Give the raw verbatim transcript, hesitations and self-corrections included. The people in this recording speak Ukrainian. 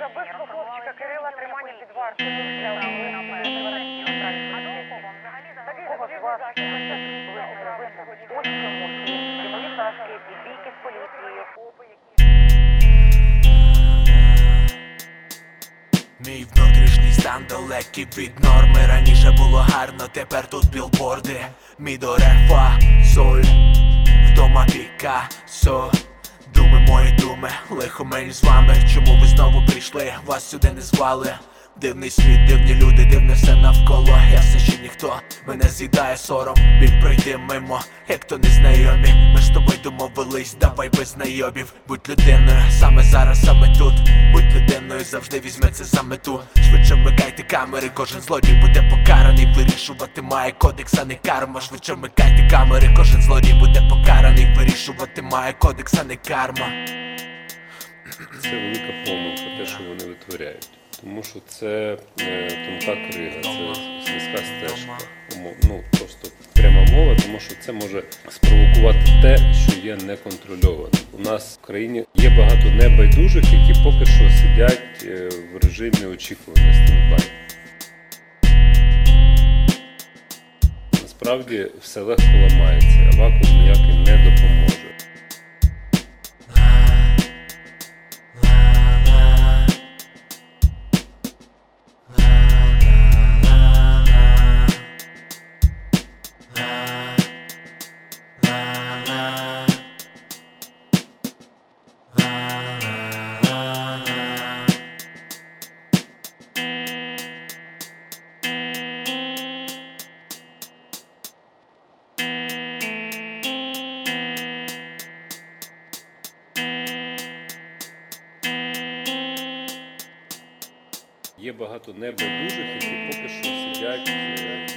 Особисто хлопчика Кирила тримання під вартою для Кого з вас ось цьому чимові ташки, бійки з поліцією. Мій внутрішній стан далекий від норми. Раніше було гарно, тепер тут білборди. Мі до рефа, соль, вдома Пікассо. Думи мої думи, лихо мені з вами. Чому ви знову прийшли, вас сюди не звали? Дивний світ, дивні люди, дивне все навколо. Я все ще ніхто, мене з'їдає сором. Біль пройти мимо, як то незнайомі. Ми з тобою домовились, давай без знайомів. Будь людиною, саме зараз, саме тут. Будь людиною, завжди візьми це за мету. Швидше вмикайте камери, кожен злодій буде покараний. Вирішувати має кодекс, а не карма. Швидше вмикайте камери, кожен злодій буде покараний. Вирішувати має кодекс, а не карма. Це велика помилка, те, що вони витворяють. Тому що це е, тонка крига, це слизька стежка. Ну, просто пряма мова, тому що це може спровокувати те, що є неконтрольованим. У нас в країні є багато небайдужих, які поки що сидять е, в режимі очікування, стендбай. Насправді все легко ламається, а вакуум ніякий не допоможе. Є багато небайдужих, які поки що сидять